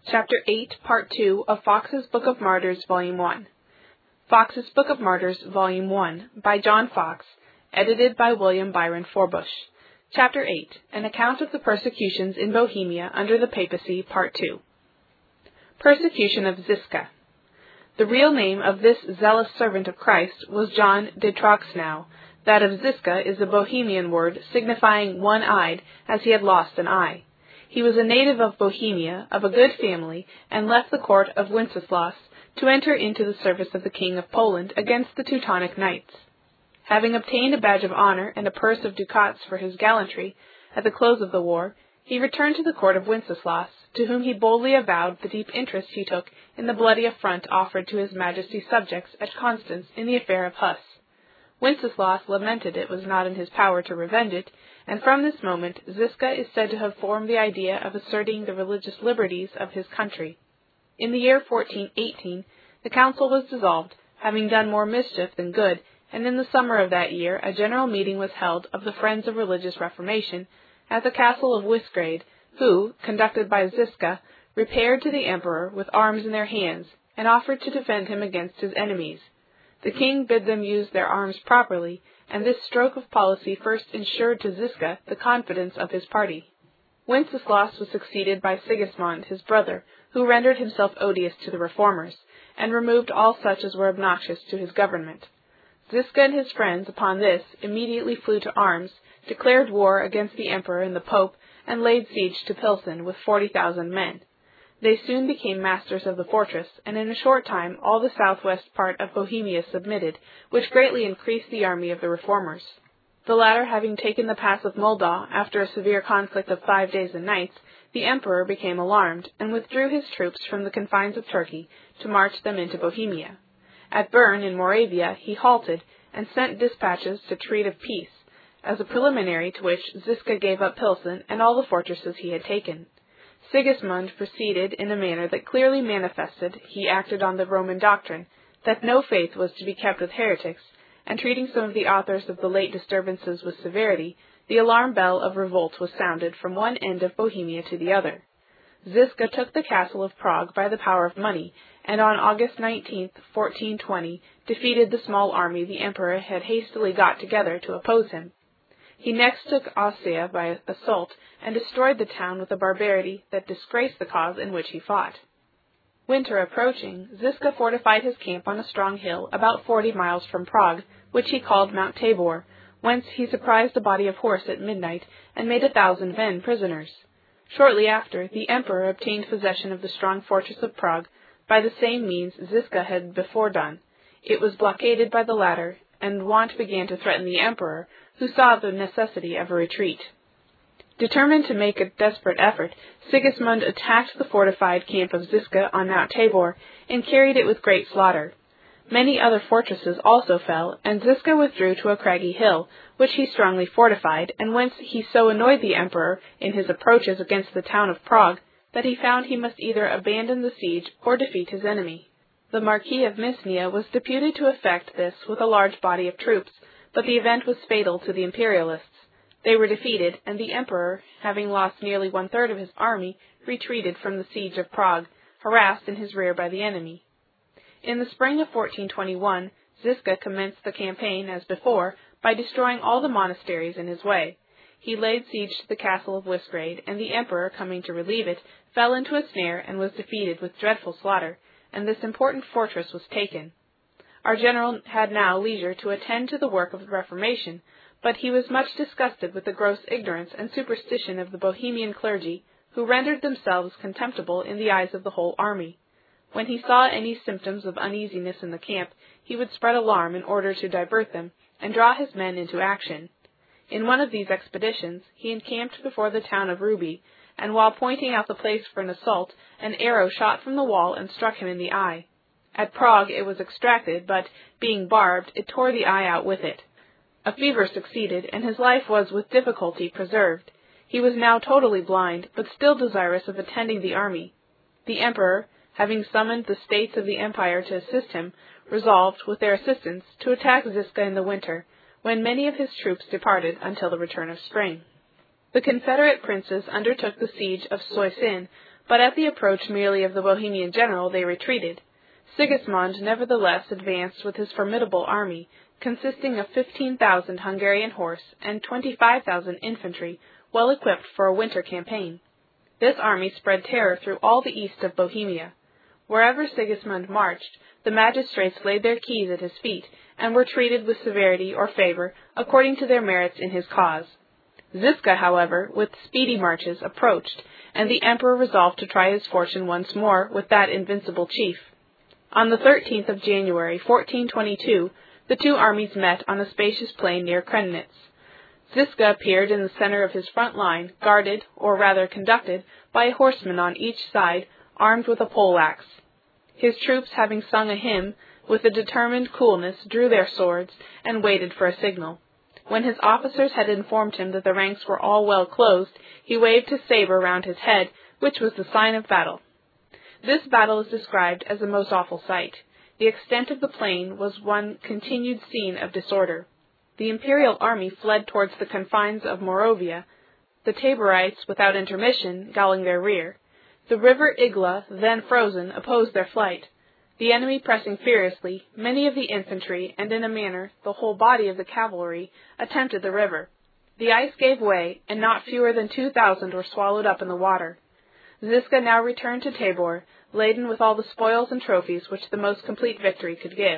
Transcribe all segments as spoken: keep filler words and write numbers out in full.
Chapter eight, Part two of Fox's Book of Martyrs, Volume one. Fox's Book of Martyrs, Volume one, by John Fox, edited by William Byron Forbush. Chapter eight, An Account of the Persecutions in Bohemia under the Papacy, Part two. Persecution of Ziska. The real name of this zealous servant of Christ was John de Troxnow. That of Ziska is a Bohemian word signifying one-eyed, as he had lost an eye. He was a native of Bohemia, of a good family, and left the court of Wenceslas to enter into the service of the King of Poland against the Teutonic Knights. Having obtained a badge of honor and a purse of ducats for his gallantry at the close of the war, he returned to the court of Wenceslas, to whom he boldly avowed the deep interest he took in the bloody affront offered to his Majesty's subjects at Constance in the affair of Huss. Wenceslas lamented it was not in his power to revenge it, and from this moment Ziska is said to have formed the idea of asserting the religious liberties of his country. In the year fourteen eighteen, the council was dissolved, having done more mischief than good, and in the summer of that year a general meeting was held of the Friends of Religious Reformation at the castle of Wisgrade, who, conducted by Ziska, repaired to the emperor with arms in their hands, and offered to defend him against his enemies. The king bid them use their arms properly, and this stroke of policy first ensured to Ziska the confidence of his party. Wenceslas was succeeded by Sigismund, his brother, who rendered himself odious to the reformers, and removed all such as were obnoxious to his government. Ziska and his friends, upon this, immediately flew to arms, declared war against the emperor and the pope, and laid siege to Pilsen with forty thousand men. They soon became masters of the fortress, and in a short time all the southwest part of Bohemia submitted, which greatly increased the army of the reformers. The latter having taken the pass of Mulda after a severe conflict of five days and nights, the emperor became alarmed, and withdrew his troops from the confines of Turkey to march them into Bohemia. At Bern in Moravia he halted, and sent dispatches to treat of peace, as a preliminary to which Ziska gave up Pilsen and all the fortresses he had taken. Sigismund proceeded in a manner that clearly manifested he acted on the Roman doctrine, that no faith was to be kept with heretics, and treating some of the authors of the late disturbances with severity, the alarm bell of revolt was sounded from one end of Bohemia to the other. Ziska took the castle of Prague by the power of money, and on August nineteenth, fourteen twenty, defeated the small army the emperor had hastily got together to oppose him. He next took Ostia by assault, and destroyed the town with a barbarity that disgraced the cause in which he fought. Winter approaching, Ziska fortified his camp on a strong hill about forty miles from Prague, which he called Mount Tabor, whence he surprised a body of horse at midnight, and made a thousand men prisoners. Shortly after, the emperor obtained possession of the strong fortress of Prague, by the same means Ziska had before done. It was blockaded by the latter, and want began to threaten the emperor, who saw the necessity of a retreat. Determined to make a desperate effort, Sigismund attacked the fortified camp of Ziska on Mount Tabor, and carried it with great slaughter. Many other fortresses also fell, and Ziska withdrew to a craggy hill, which he strongly fortified, and whence he so annoyed the emperor in his approaches against the town of Prague, that he found he must either abandon the siege or defeat his enemy. The Marquis of Misnia was deputed to effect this with a large body of troops, but the event was fatal to the Imperialists. They were defeated, and the emperor, having lost nearly one-third of his army, retreated from the siege of Prague, harassed in his rear by the enemy. In the spring of fourteen twenty-one, Ziska commenced the campaign, as before, by destroying all the monasteries in his way. He laid siege to the castle of Wisgrade, and the emperor, coming to relieve it, fell into a snare and was defeated with dreadful slaughter, and this important fortress was taken. Our general had now leisure to attend to the work of the Reformation, but he was much disgusted with the gross ignorance and superstition of the Bohemian clergy, who rendered themselves contemptible in the eyes of the whole army. When he saw any symptoms of uneasiness in the camp, he would spread alarm in order to divert them, and draw his men into action. In one of these expeditions, he encamped before the town of Ruby, and while pointing out the place for an assault, an arrow shot from the wall and struck him in the eye. At Prague it was extracted, but, being barbed, it tore the eye out with it. A fever succeeded, and his life was with difficulty preserved. He was now totally blind, but still desirous of attending the army. The emperor, having summoned the states of the empire to assist him, resolved, with their assistance, to attack Ziska in the winter, when many of his troops departed until the return of spring. The Confederate princes undertook the siege of Soissons, but at the approach merely of the Bohemian general they retreated. Sigismund nevertheless advanced with his formidable army, consisting of fifteen thousand Hungarian horse and twenty-five thousand infantry, well equipped for a winter campaign. This army spread terror through all the east of Bohemia. Wherever Sigismund marched, the magistrates laid their keys at his feet, and were treated with severity or favor according to their merits in his cause. Ziska, however, with speedy marches, approached, and the emperor resolved to try his fortune once more with that invincible chief. On the thirteenth of January, fourteen twenty-two, the two armies met on a spacious plain near Krennitz. Ziska appeared in the center of his front line, guarded, or rather conducted, by a horseman on each side, armed with a pole-axe. His troops, having sung a hymn, with a determined coolness drew their swords, and waited for a signal. When his officers had informed him that the ranks were all well closed, he waved his saber round his head, which was the sign of battle. This battle is described as a most awful sight. The extent of the plain was one continued scene of disorder. The imperial army fled towards the confines of Moravia, the Taborites, without intermission, galling their rear. The river Igla, then frozen, opposed their flight. The enemy pressing furiously, many of the infantry, and in a manner the whole body of the cavalry, attempted the river. The ice gave way, and not fewer than two thousand were swallowed up in the water. Ziska now returned to Tabor, laden with all the spoils and trophies which the most complete victory could give.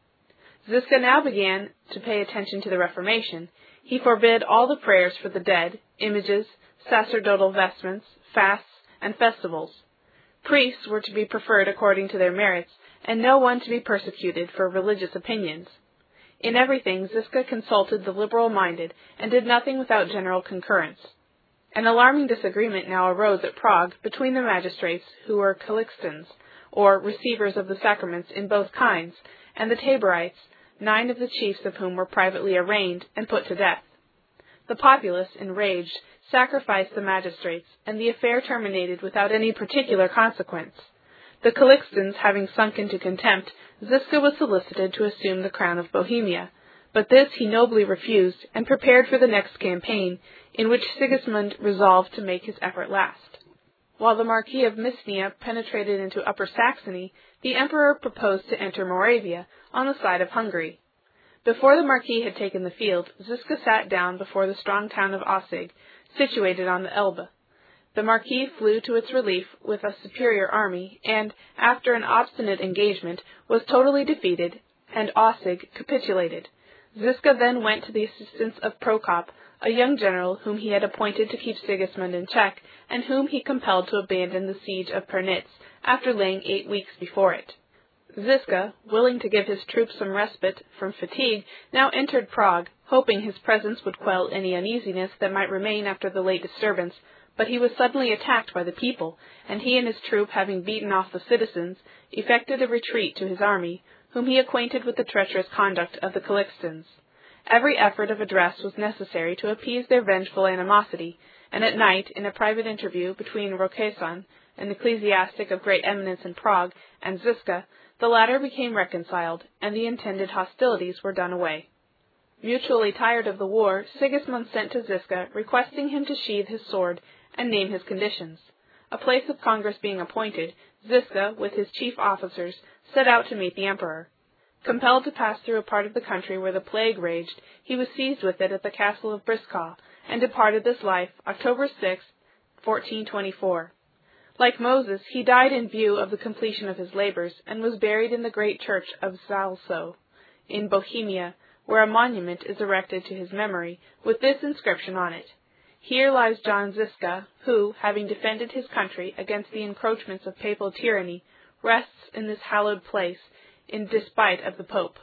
Ziska now began to pay attention to the Reformation. He forbid all the prayers for the dead, images, sacerdotal vestments, fasts, and festivals. Priests were to be preferred according to their merits, and no one to be persecuted for religious opinions. In everything Ziska consulted the liberal-minded, and did nothing without general concurrence. An alarming disagreement now arose at Prague between the magistrates, who were Calixtans, or receivers of the sacraments in both kinds, and the Taborites, nine of the chiefs of whom were privately arraigned and put to death. The populace, enraged, sacrificed the magistrates, and the affair terminated without any particular consequence. The Calixtans having sunk into contempt, Ziska was solicited to assume the crown of Bohemia, but this he nobly refused, and prepared for the next campaign, in which Sigismund resolved to make his effort last. While the Marquis of Misnia penetrated into Upper Saxony, the emperor proposed to enter Moravia, on the side of Hungary. Before the Marquis had taken the field, Ziska sat down before the strong town of Aussig, situated on the Elbe. The Marquis flew to its relief with a superior army, and, after an obstinate engagement, was totally defeated, and Aussig capitulated. Ziska then went to the assistance of Prokop, a young general whom he had appointed to keep Sigismund in check, and whom he compelled to abandon the siege of Pernitz, after laying eight weeks before it. Ziska, willing to give his troops some respite from fatigue, now entered Prague, hoping his presence would quell any uneasiness that might remain after the late disturbance, but he was suddenly attacked by the people, and he and his troop, having beaten off the citizens, effected a retreat to his army, whom he acquainted with the treacherous conduct of the Calixtans. Every effort of address was necessary to appease their vengeful animosity, and at night, in a private interview between Roquesson, an ecclesiastic of great eminence in Prague, and Ziska, the latter became reconciled, and the intended hostilities were done away. Mutually tired of the war, Sigismund sent to Ziska, requesting him to sheathe his sword and name his conditions. A place of congress being appointed, Ziska, with his chief officers, set out to meet the emperor. Compelled to pass through a part of the country where the plague raged, he was seized with it at the castle of Briscoe, and departed this life October sixth, fourteen twenty-four. Like Moses, he died in view of the completion of his labors, and was buried in the great church of Zalso, in Bohemia, where a monument is erected to his memory, with this inscription on it: "Here lies John Ziska, who, having defended his country against the encroachments of papal tyranny, rests in this hallowed place, in despite of the Pope."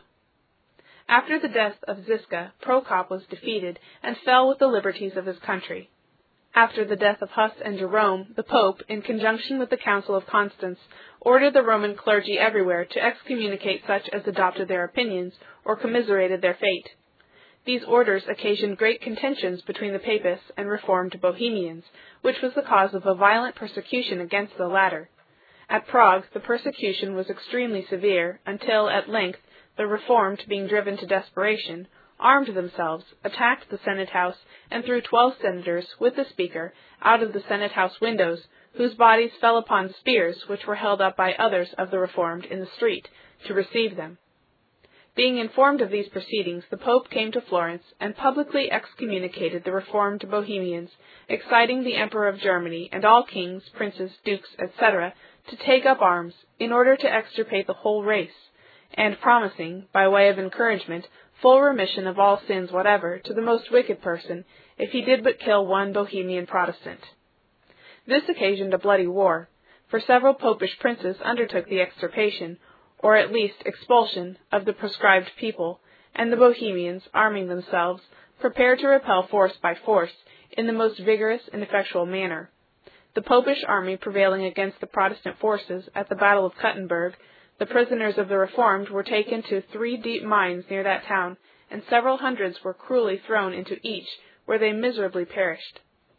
After the death of Ziska, Prokop was defeated, and fell with the liberties of his country. After the death of Huss and Jerome, the Pope, in conjunction with the Council of Constance, ordered the Roman clergy everywhere to excommunicate such as adopted their opinions or commiserated their fate. These orders occasioned great contentions between the Papists and Reformed Bohemians, which was the cause of a violent persecution against the latter. At Prague, the persecution was extremely severe, until, at length, the Reformed, being driven to desperation, armed themselves, attacked the Senate House, and threw twelve senators, with the Speaker, out of the Senate House windows, whose bodies fell upon spears which were held up by others of the Reformed in the street, to receive them. Being informed of these proceedings, the Pope came to Florence and publicly excommunicated the Reformed Bohemians, exciting the Emperor of Germany and all kings, princes, dukes, et cetera, to take up arms, in order to extirpate the whole race, and promising, by way of encouragement, full remission of all sins whatever to the most wicked person, if he did but kill one Bohemian Protestant. This occasioned a bloody war, for several popish princes undertook the extirpation, or at least expulsion, of the proscribed people, and the Bohemians, arming themselves, prepared to repel force by force, in the most vigorous and effectual manner. The popish army prevailing against the Protestant forces at the battle of Kuttenberg, the prisoners of the Reformed were taken to three deep mines near that town, and several hundreds were cruelly thrown into each, where they miserably perished.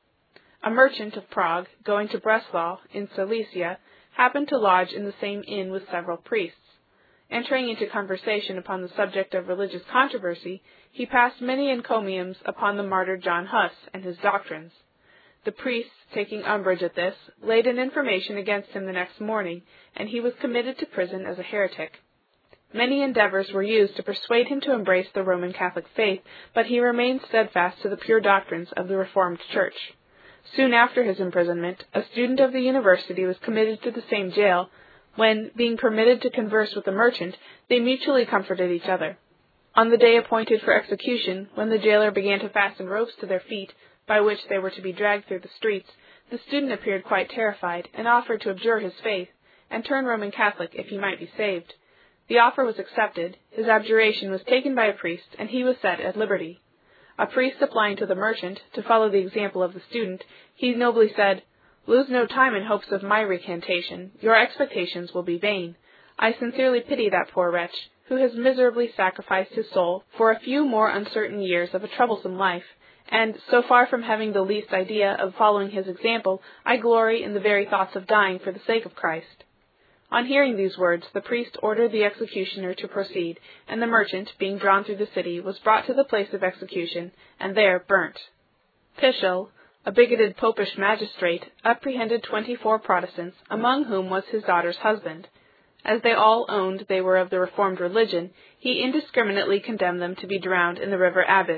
A merchant of Prague, going to Breslau, in Silesia, happened to lodge in the same inn with several priests. Entering into conversation upon the subject of religious controversy, he passed many encomiums upon the martyr John Huss and his doctrines. The priests, taking umbrage at this, laid an information against him the next morning, and he was committed to prison as a heretic. Many endeavors were used to persuade him to embrace the Roman Catholic faith, but he remained steadfast to the pure doctrines of the Reformed Church. Soon after his imprisonment, a student of the university was committed to the same jail, when, being permitted to converse with the merchant, they mutually comforted each other. On the day appointed for execution, when the jailer began to fasten ropes to their feet, by which they were to be dragged through the streets, the student appeared quite terrified, and offered to abjure his faith, and turn Roman Catholic if he might be saved. The offer was accepted, his abjuration was taken by a priest, and he was set at liberty. A priest applying to the merchant, to follow the example of the student, he nobly said, "Lose no time in hopes of my recantation. Your expectations will be vain. I sincerely pity that poor wretch, who has miserably sacrificed his soul for a few more uncertain years of a troublesome life, and, so far from having the least idea of following his example, I glory in the very thoughts of dying for the sake of Christ." On hearing these words, the priest ordered the executioner to proceed, and the merchant, being drawn through the city, was brought to the place of execution, and there burnt. Pischel, a bigoted popish magistrate, apprehended twenty-four Protestants, among whom was his daughter's husband. As they all owned they were of the Reformed religion, he indiscriminately condemned them to be drowned in the river Abyss.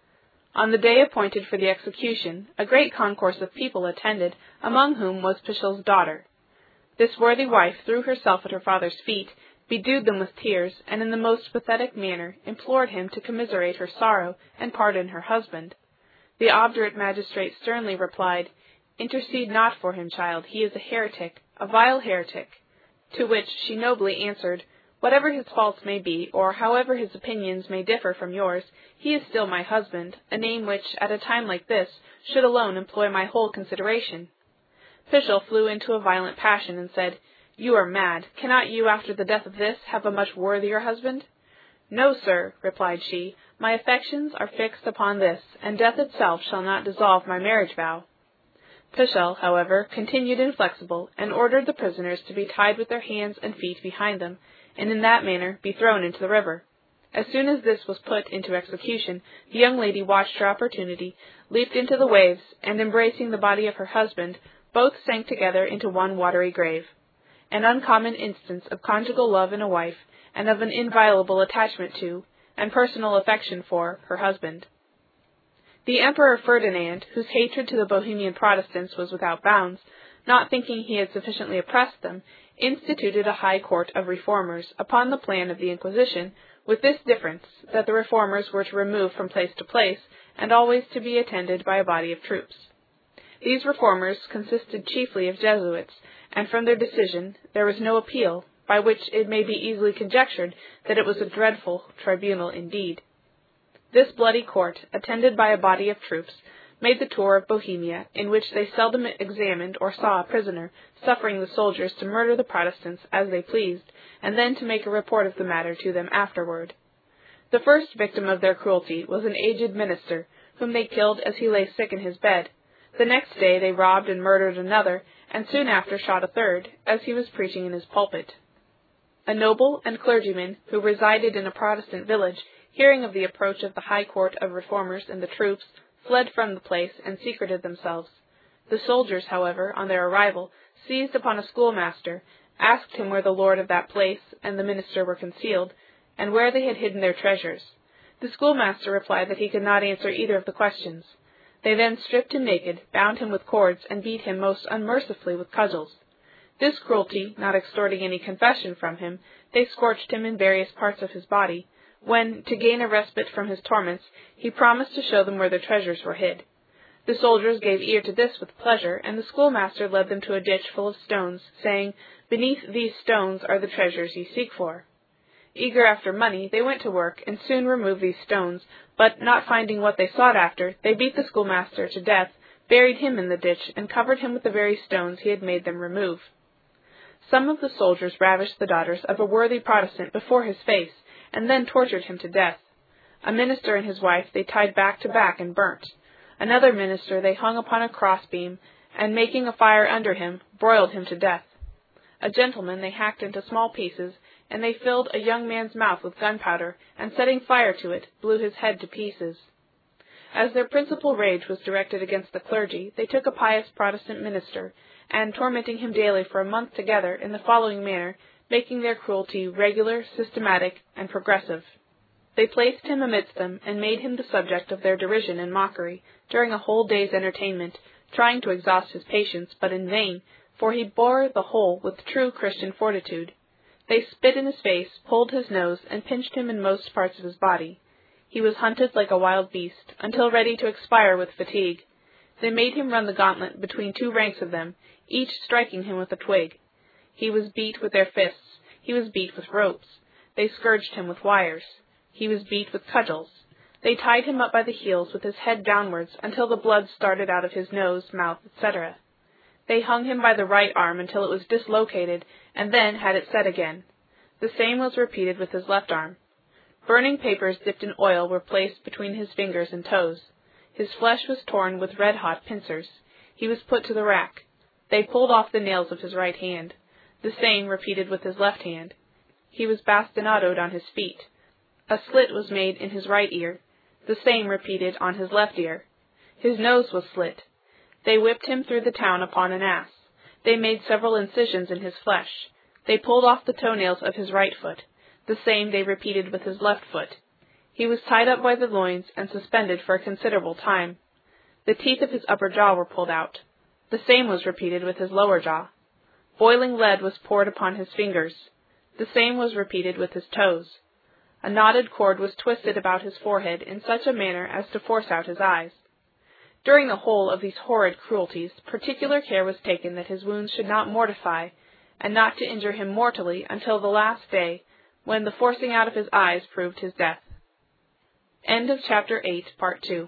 On the day appointed for the execution, a great concourse of people attended, among whom was Pischel's daughter. This worthy wife threw herself at her father's feet, bedewed them with tears, and in the most pathetic manner implored him to commiserate her sorrow and pardon her husband. The obdurate magistrate sternly replied, "Intercede not for him, child, he is a heretic, a vile heretic." To which she nobly answered, "Whatever his faults may be, or however his opinions may differ from yours, he is still my husband, a name which, at a time like this, should alone employ my whole consideration." Pischel flew into a violent passion, and said, "You are mad. Cannot you, after the death of this, have a much worthier husband?" "No, sir," replied she, "my affections are fixed upon this, and death itself shall not dissolve my marriage vow." Pischel, however, continued inflexible, and ordered the prisoners to be tied with their hands and feet behind them, and in that manner be thrown into the river. As soon as this was put into execution, the young lady watched her opportunity, leaped into the waves, and embracing the body of her husband, both sank together into one watery grave. An uncommon instance of conjugal love in a wife, and of an inviolable attachment to, and personal affection for, her husband. The Emperor Ferdinand, whose hatred to the Bohemian Protestants was without bounds, not thinking he had sufficiently oppressed them, instituted a high court of reformers, upon the plan of the Inquisition, with this difference, that the reformers were to remove from place to place, and always to be attended by a body of troops. These reformers consisted chiefly of Jesuits, and from their decision there was no appeal, by which it may be easily conjectured that it was a dreadful tribunal indeed. This bloody court, attended by a body of troops, made the tour of Bohemia, in which they seldom examined or saw a prisoner, suffering the soldiers to murder the Protestants as they pleased, and then to make a report of the matter to them afterward. The first victim of their cruelty was an aged minister, whom they killed as he lay sick in his bed. The next day they robbed and murdered another, and soon after shot a third, as he was preaching in his pulpit. A noble and clergyman, who resided in a Protestant village, hearing of the approach of the high court of reformers and the troops, fled from the place and secreted themselves. The soldiers, however, on their arrival, seized upon a schoolmaster, asked him where the lord of that place and the minister were concealed, and where they had hidden their treasures. The schoolmaster replied that he could not answer either of the questions. They then stripped him naked, bound him with cords, and beat him most unmercifully with cudgels. This cruelty, not extorting any confession from him, they scorched him in various parts of his body, when, to gain a respite from his torments, he promised to show them where their treasures were hid. The soldiers gave ear to this with pleasure, and the schoolmaster led them to a ditch full of stones, saying, "Beneath these stones are the treasures ye seek for." Eager after money, they went to work, and soon removed these stones, but not finding what they sought after, they beat the schoolmaster to death, buried him in the ditch, and covered him with the very stones he had made them remove. Some of the soldiers ravished the daughters of a worthy Protestant before his face, and then tortured him to death. A minister and his wife they tied back to back and burnt. Another minister they hung upon a crossbeam, and making a fire under him, broiled him to death. A gentleman they hacked into small pieces, and they filled a young man's mouth with gunpowder, and setting fire to it, blew his head to pieces. As their principal rage was directed against the clergy, they took a pious Protestant minister, and tormenting him daily for a month together in the following manner, making their cruelty regular, systematic, and progressive. They placed him amidst them, and made him the subject of their derision and mockery, during a whole day's entertainment, trying to exhaust his patience, but in vain, for he bore the whole with true Christian fortitude. They spit in his face, pulled his nose, and pinched him in most parts of his body. He was hunted like a wild beast, until ready to expire with fatigue. They made him run the gauntlet between two ranks of them, each striking him with a twig. He was beat with their fists. He was beat with ropes. They scourged him with wires. He was beat with cudgels. They tied him up by the heels with his head downwards until the blood started out of his nose, mouth, et cetera. They hung him by the right arm until it was dislocated, and then had it set again. The same was repeated with his left arm. Burning papers dipped in oil were placed between his fingers and toes. His flesh was torn with red-hot pincers. He was put to the rack. They pulled off the nails of his right hand. The same repeated with his left hand. He was bastinadoed on his feet. A slit was made in his right ear. The same repeated on his left ear. His nose was slit. They whipped him through the town upon an ass. They made several incisions in his flesh. They pulled off the toenails of his right foot. The same they repeated with his left foot. He was tied up by the loins and suspended for a considerable time. The teeth of his upper jaw were pulled out. The same was repeated with his lower jaw. Boiling lead was poured upon his fingers. The same was repeated with his toes. A knotted cord was twisted about his forehead in such a manner as to force out his eyes. During the whole of these horrid cruelties, particular care was taken that his wounds should not mortify, and not to injure him mortally until the last day, when the forcing out of his eyes proved his death. End of Chapter eight, Part two.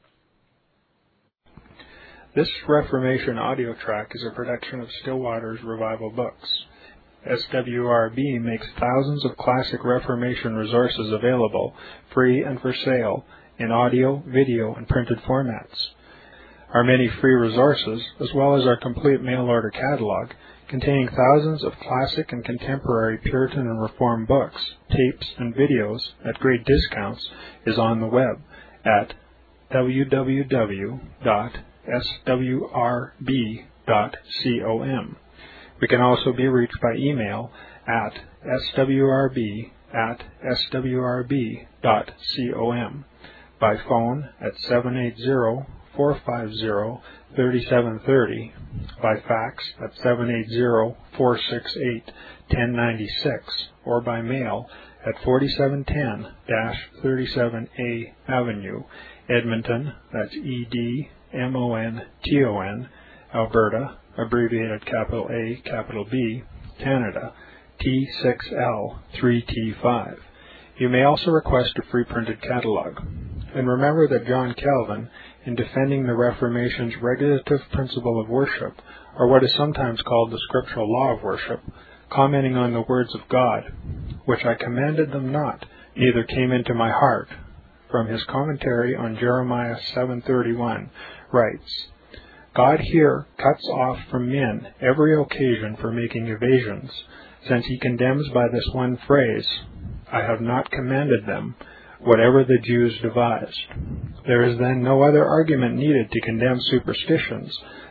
This Reformation audio track is a production of Stillwater's Revival Books. S W R B makes thousands of classic Reformation resources available, free and for sale, in audio, video, and printed formats. Our many free resources, as well as our complete mail-order catalog, containing thousands of classic and contemporary Puritan and Reformed books, tapes, and videos at great discounts, is on the web at w w w dot s w r b dot com. We can also be reached by email at s w r b at s w r b dot com, by phone at seven eight zero, four five zero, three seven three zero, by fax at seven eight zero, four six eight, one zero nine six, or by mail at forty-seven ten thirty-seven A Avenue, Edmonton, that's E D M O N T O N, Alberta, abbreviated capital A, capital B, Canada, T six L three T five. You may also request a free printed catalog. And remember that John Calvin, in defending the Reformation's regulative principle of worship, or what is sometimes called the scriptural law of worship, commenting on the words of God, which I commanded them not, neither came into my heart, from his commentary on Jeremiah seven thirty-one, writes, God here cuts off from men every occasion for making evasions, since he condemns by this one phrase, I have not commanded them, whatever the Jews devised. There is then no other argument needed to condemn superstitions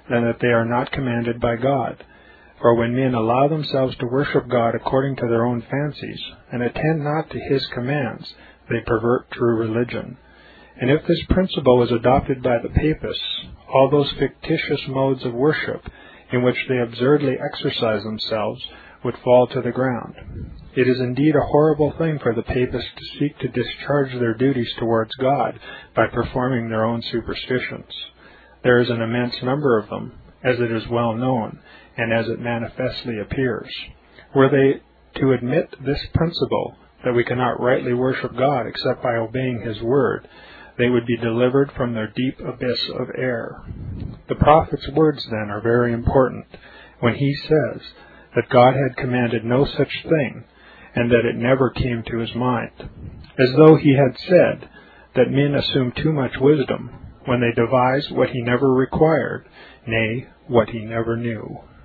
than that they are not commanded by God. For when men allow themselves to worship God according to their own fancies, and attend not to His commands, they pervert true religion. And if this principle is adopted by the Papists, all those fictitious modes of worship in which they absurdly exercise themselves would fall to the ground. It is indeed a horrible thing for the Papists to seek to discharge their duties towards God by performing their own superstitions. There is an immense number of them, as it is well known, and as it manifestly appears. Were they to admit this principle, that we cannot rightly worship God except by obeying His word, they would be delivered from their deep abyss of error. The prophet's words, then, are very important when he says that God had commanded no such thing, and that it never came to his mind, as though he had said that men assume too much wisdom when they devise what He never required, nay, what He never knew.